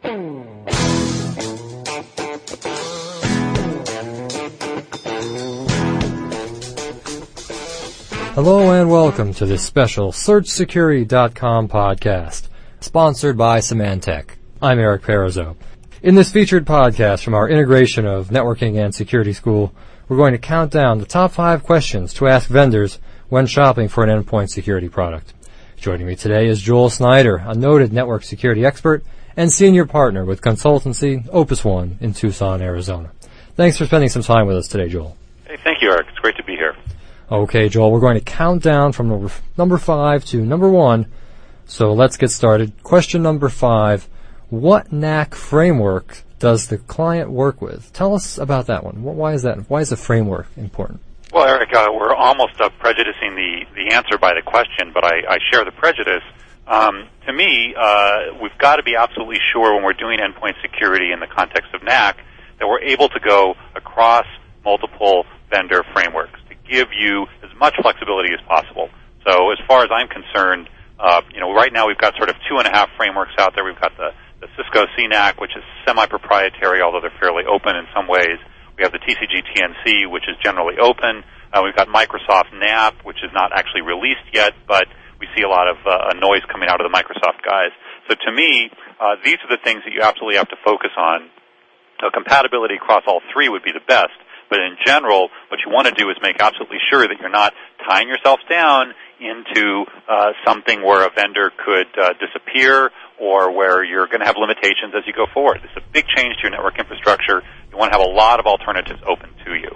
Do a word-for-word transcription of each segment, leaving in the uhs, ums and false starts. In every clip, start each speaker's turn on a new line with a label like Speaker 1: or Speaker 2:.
Speaker 1: Hello and welcome to this special Search Security dot com podcast, sponsored by Symantec. I'm Eric Parizeau. In this featured podcast from our integration of networking and security school, we're going to count down the top five questions to ask vendors when shopping for an endpoint security product. Joining me today is Joel Snyder, a noted network security expert and senior partner with consultancy Opus One in Tucson, Arizona. Thanks for spending some time with us today, Joel.
Speaker 2: Hey, thank you, Eric. It's great to be here.
Speaker 1: Okay, Joel, we're going to count down from number, number five to number one, so let's get started. Question number five, what N A C framework does the client work with? Tell us about that one. Why is that? Why is the framework important?
Speaker 2: Well, Eric, uh, we're almost uh, prejudicing the, the answer by the question, but I, I share the prejudice. Um, to me, uh, we've got to be absolutely sure when we're doing endpoint security in the context of N A C that we're able to go across multiple vendor frameworks to give you as much flexibility as possible. So as far as I'm concerned, uh, you know, right now we've got sort of two and a half frameworks out there. We've got the, the Cisco C N A C, which is semi-proprietary, although they're fairly open in some ways. We have the T C G T N C, which is generally open. Uh, we've got Microsoft N A P, which is not actually released yet, but we see a lot of uh, noise coming out of the Microsoft guys. So to me, uh, these are the things that you absolutely have to focus on. Uh, compatibility across all three would be the best. But in general, what you want to do is make absolutely sure that you're not tying yourself down into uh, something where a vendor could uh, disappear or where you're going to have limitations as you go forward. It's a big change to your network infrastructure. You want to have a lot of alternatives open to you.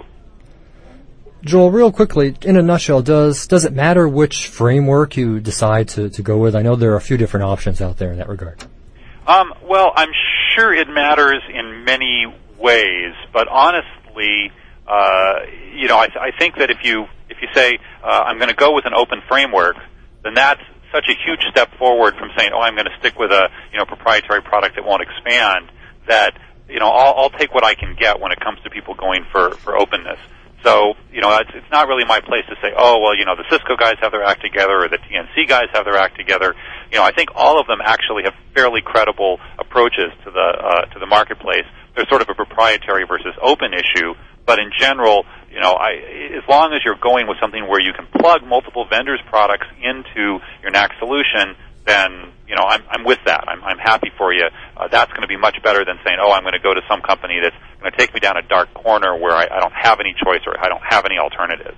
Speaker 1: Joel, real quickly, in a nutshell, does does it matter which framework you decide to, to go with? I know there are a few different options out there in that regard. Um,
Speaker 2: well, I'm sure it matters in many ways, but honestly, Uh, you know, I, th- I think that if you if you say uh, I'm going to go with an open framework, then that's such a huge step forward from saying, oh, I'm going to stick with a you know proprietary product that won't expand. That you know, I'll, I'll take what I can get when it comes to people going for, for openness. So you know, it's, it's not really my place to say, oh, well, you know, the Cisco guys have their act together or the T N C guys have their act together. You know, I think all of them actually have fairly credible approaches to the uh, to the marketplace. There's sort of a proprietary versus open issue. But in general, you know, I, as long as you're going with something where you can plug multiple vendors' products into your N A C solution, then, you know, I'm, I'm with that. I'm, I'm happy for you. Uh, that's going to be much better than saying, oh, I'm going to go to some company that's going to take me down a dark corner where I, I don't have any choice or I don't have any alternatives.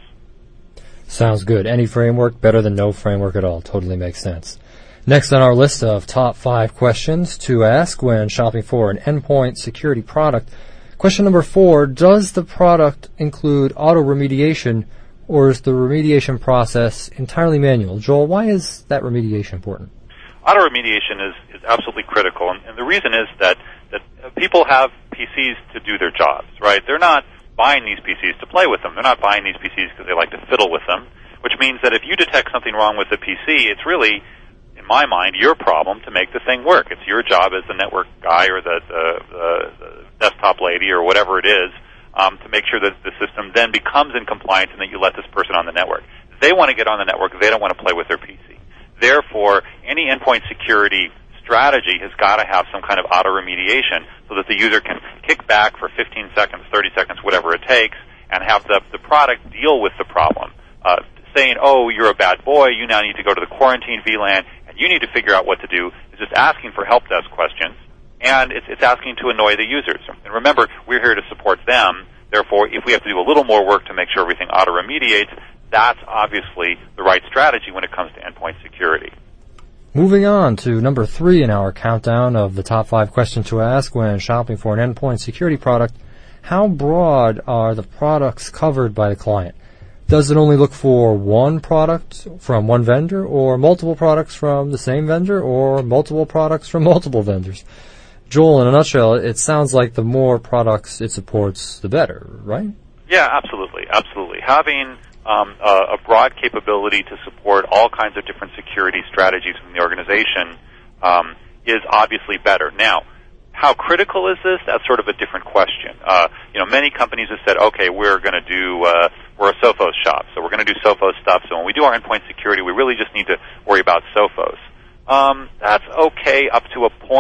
Speaker 1: Sounds good. Any framework better than no framework at all. Totally makes sense. Next on our list of top five questions to ask when shopping for an endpoint security product. Question number four, does the product include auto-remediation, or is the remediation process entirely manual? Joel, why is that remediation important?
Speaker 2: Auto-remediation is, is absolutely critical, and, and the reason is that, that people have P Cs to do their jobs, right? They're not buying these P Cs to play with them. They're not buying these P Cs because they like to fiddle with them, which means that if you detect something wrong with the P C, it's really, in my mind, your problem to make the thing work. It's your job as the network guy or the, the, the, the desktop lady or whatever it is um, to make sure that the system then becomes in compliance and that you let this person on the network. They want to get on the network. They don't want to play with their P C. Therefore, any endpoint security strategy has got to have some kind of auto-remediation so that the user can kick back for fifteen seconds, thirty seconds, whatever it takes, and have the, the product deal with the problem. Uh, saying, oh, you're a bad boy, you now need to go to the quarantine V LAN, and you need to figure out what to do, is just asking for help desk questions, and it's, it's asking to annoy the users. And remember, we're here to support them. Therefore, if we have to do a little more work to make sure everything auto-remediates, that's obviously the right strategy when it comes to endpoint security.
Speaker 1: Moving on to number three in our countdown of the top five questions to ask when shopping for an endpoint security product, how broad are the products covered by the client? Does it only look for one product from one vendor, or multiple products from the same vendor, or multiple products from multiple vendors? Joel, in a nutshell, it sounds like the more products it supports, the better, right?
Speaker 2: Yeah, absolutely, absolutely. Having um, a, a broad capability to support all kinds of different security strategies in the organization um, is obviously better. Now, how critical is this? That's sort of a different question. Uh, you know, many companies have said, okay, we're going to do, uh, we're a Sophos shop, so we're going to do Sophos stuff. So when we do our endpoint security, we really just need to worry about Sophos. Um, that's okay up to a point.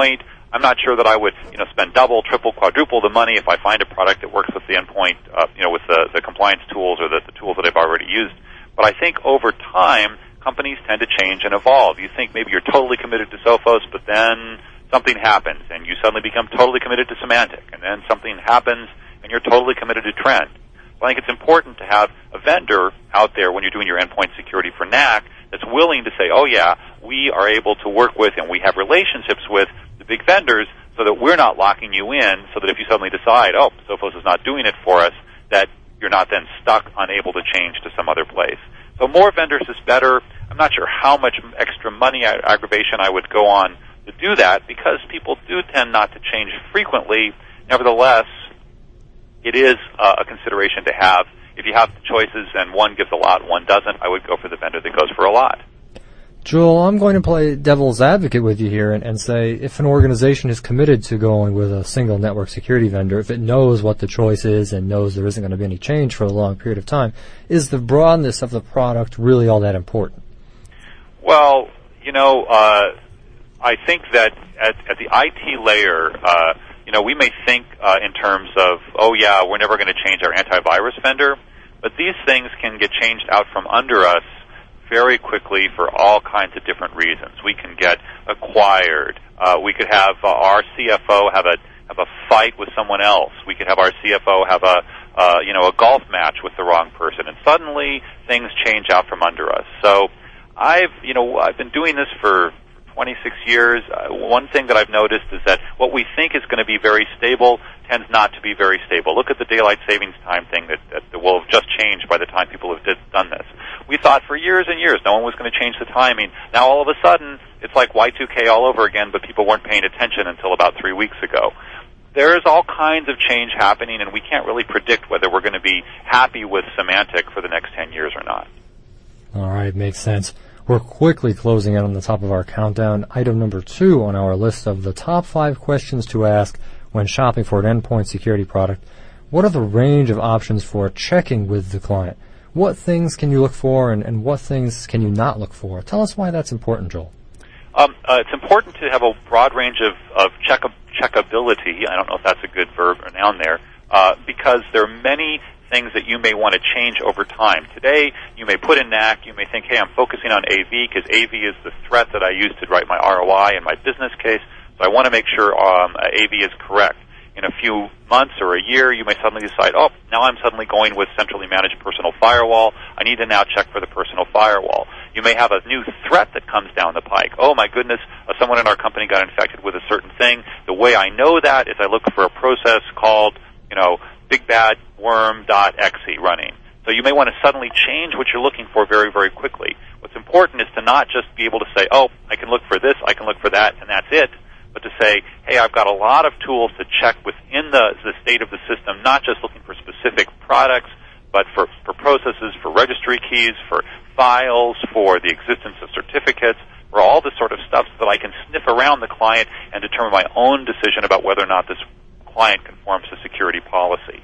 Speaker 2: I'm not sure that I would, you know, spend double, triple, quadruple the money if I find a product that works with the endpoint, uh, you know, with the, the compliance tools or the, the tools that I've already used. But I think over time, companies tend to change and evolve. You think maybe you're totally committed to Sophos, but then something happens, and you suddenly become totally committed to Symantec, and then something happens, and you're totally committed to Trend. So I think it's important to have a vendor out there when you're doing your endpoint security for N A C that's willing to say, oh, yeah, we are able to work with and we have relationships with the big vendors so that we're not locking you in, so that if you suddenly decide, oh, Sophos is not doing it for us, that you're not then stuck, unable to change to some other place. So more vendors is better. I'm not sure how much extra money aggravation I would go on to do that, because people do tend not to change frequently. Nevertheless, it is uh, a consideration to have. If you have choices and one gives a lot, one doesn't, I would go for the vendor that goes for a lot.
Speaker 1: Joel, I'm going to play devil's advocate with you here and, and say if an organization is committed to going with a single network security vendor, if it knows what the choice is and knows there isn't going to be any change for a long period of time, is the broadness of the product really all that important?
Speaker 2: Well, you know, uh, I think that at, at the I T layer, uh, you know, we may think uh, in terms of, oh, yeah, we're never going to change our antivirus vendor, but these things can get changed out from under us very quickly for all kinds of different reasons. We can get acquired. Uh, we could have uh, our C F O have a have a fight with someone else. We could have our C F O have a uh, you know a golf match with the wrong person, and suddenly things change out from under us. So I've you know I've been doing this for twenty-six years. Uh, one thing that I've noticed is that what we think is going to be very stable tends not to be very stable. Look at the daylight savings time thing that, that will have just changed by the time people have did, done this. We thought for years and years no one was going to change the timing. Now all of a sudden it's like Y two K all over again, but people weren't paying attention until about three weeks ago. There's all kinds of change happening, and we can't really predict whether we're going to be happy with Symantec for the next ten years or not.
Speaker 1: All right, makes sense. We're quickly closing in on the top of our countdown. Item number two on our list of the top five questions to ask when shopping for an endpoint security product. What are the range of options for checking with the client? What things can you look for, and, and what things can you not look for? Tell us why that's important, Joel.
Speaker 2: Um, uh, it's important to have a broad range of, of check checkability. I don't know if that's a good verb or noun there, uh, because there are many things that you may want to change over time. Today, you may put in N A C, you may think, hey, I'm focusing on A V because A V is the threat that I use to write my R O I and my business case, so I want to make sure um, A V is correct. In a few months or a year, you may suddenly decide, oh, now I'm suddenly going with centrally managed personal firewall. I need to now check for the personal firewall. You may have a new threat that comes down the pike. Oh, my goodness, uh, someone in our company got infected with a certain thing. The way I know that is I look for a process called, you know, big bad worm dot E X E running. So you may want to suddenly change what you're looking for very, very quickly. What's important is to not just be able to say, oh, I can look for this, I can look for that, and that's it, but to say, hey, I've got a lot of tools to check within the, the state of the system, not just looking for specific products, but for, for processes, for registry keys, for files, for the existence of certificates, for all this sort of stuff so that I can sniff around the client and determine my own decision about whether or not this client conforms to security policy.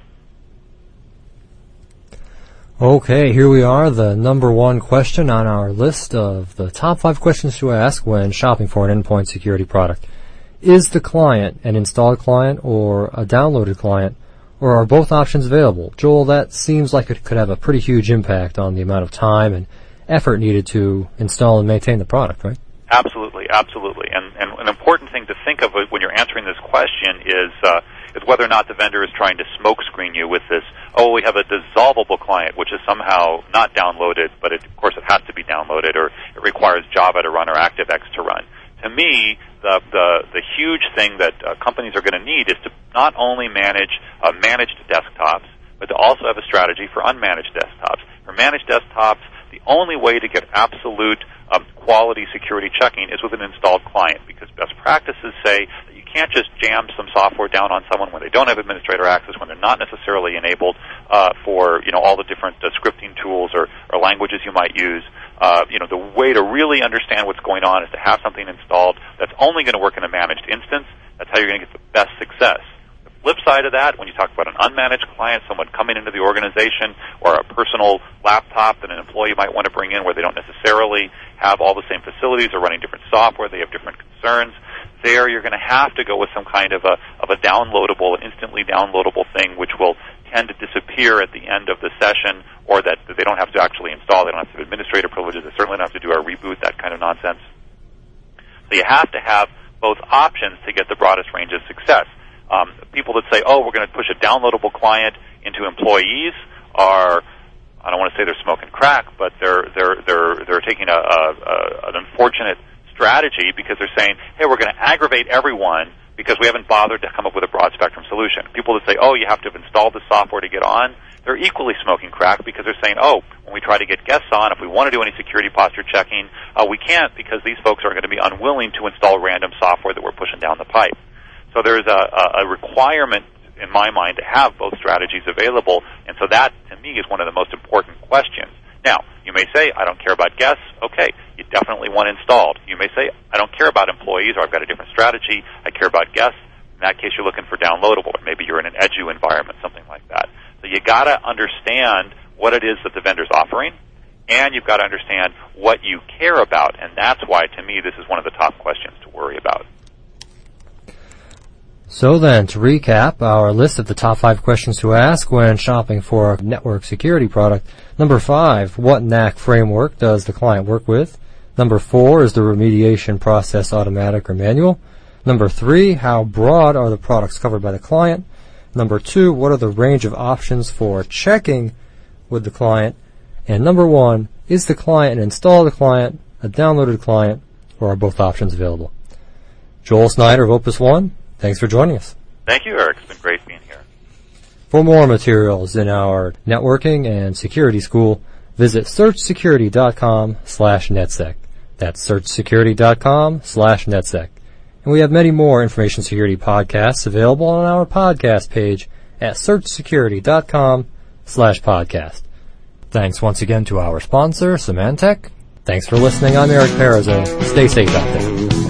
Speaker 1: Okay, here we are, the number one question on our list of the top five questions to ask when shopping for an endpoint security product. Is the client an installed client or a downloaded client, or are both options available? Joel, that seems like it could have a pretty huge impact on the amount of time and effort needed to install and maintain the product, right?
Speaker 2: Absolutely, absolutely. And, and an important thing to think of when you're answering this question is uh, is whether or not the vendor is trying to smokescreen you with this, oh, we have a dissolvable client, which is somehow not downloaded, but it, of course it has to be downloaded, or it requires Java to run or ActiveX to run. To me, the the, the huge thing that uh, companies are going to need is to not only manage uh, managed desktops, but to also have a strategy for unmanaged desktops. For managed desktops, the only way to get absolute um, quality security checking is with an installed client, because best practices say that you can't just jam some software down on someone when they don't have administrator access, when they're not necessarily enabled uh, for you know all the different uh, scripting tools or, or languages you might use. Uh, you know, the way to really understand what's going on is to have something installed that's only going to work in a managed instance. That's how you're going to get the best success. The flip side of that, when you talk about an unmanaged client, someone coming into the organization, or a personal laptop that an employee might want to bring in where they don't necessarily have all the same facilities or running different software, they have different concerns, there you're going to have to go with some kind of a of a downloadable, instantly downloadable thing, which will tend to disappear at the end of the session, or that they don't have to actually install. They don't have to have administrator privileges. They certainly don't have to do a reboot, that kind of nonsense. So you have to have both options to get the broadest range of success. Um, people that say, oh, we're going to push a downloadable client into employees are, I don't want to say they're smoking crack, but they're they're they're they're taking a, a, a an unfortunate strategy, because they're saying, hey, we're going to aggravate everyone because we haven't bothered to come up with a broad spectrum solution. People that say, oh, you have to have installed the software to get on, they're equally smoking crack, because they're saying, oh, when we try to get guests on, if we want to do any security posture checking, uh, we can't, because these folks are going to be unwilling to install random software that we're pushing down the pipe. So there's a, a requirement, in my mind, to have both strategies available, and so that, to me, is one of the most important questions. Now, you may say, I don't care about guests. Okay, you definitely want installed. You may say, I don't care about employees, or I've got a different strategy. I care about guests. In that case, you're looking for downloadable, or maybe you're in an edu environment, something like that. So you got to understand what it is that the vendor's offering, and you've got to understand what you care about, and that's why, to me, this is one of the top questions to worry about.
Speaker 1: So then, to recap our list of the top five questions to ask when shopping for a network security product. Number five, what N A C framework does the client work with? Number four, is the remediation process automatic or manual? Number three, how broad are the products covered by the client? Number two, what are the range of options for checking with the client? And number one, is the client an installed client, a downloaded client, or are both options available? Joel Snyder of Opus One, thanks for joining us.
Speaker 2: Thank you, Eric. It's been great being here.
Speaker 1: For more materials in our networking and security school, visit searchsecurity.com slash netsec. That's searchsecurity.com slash netsec. And we have many more information security podcasts available on our podcast page at searchsecurity.com slash podcast. Thanks once again to our sponsor, Symantec. Thanks for listening. I'm Eric Parizeau. Stay safe out there.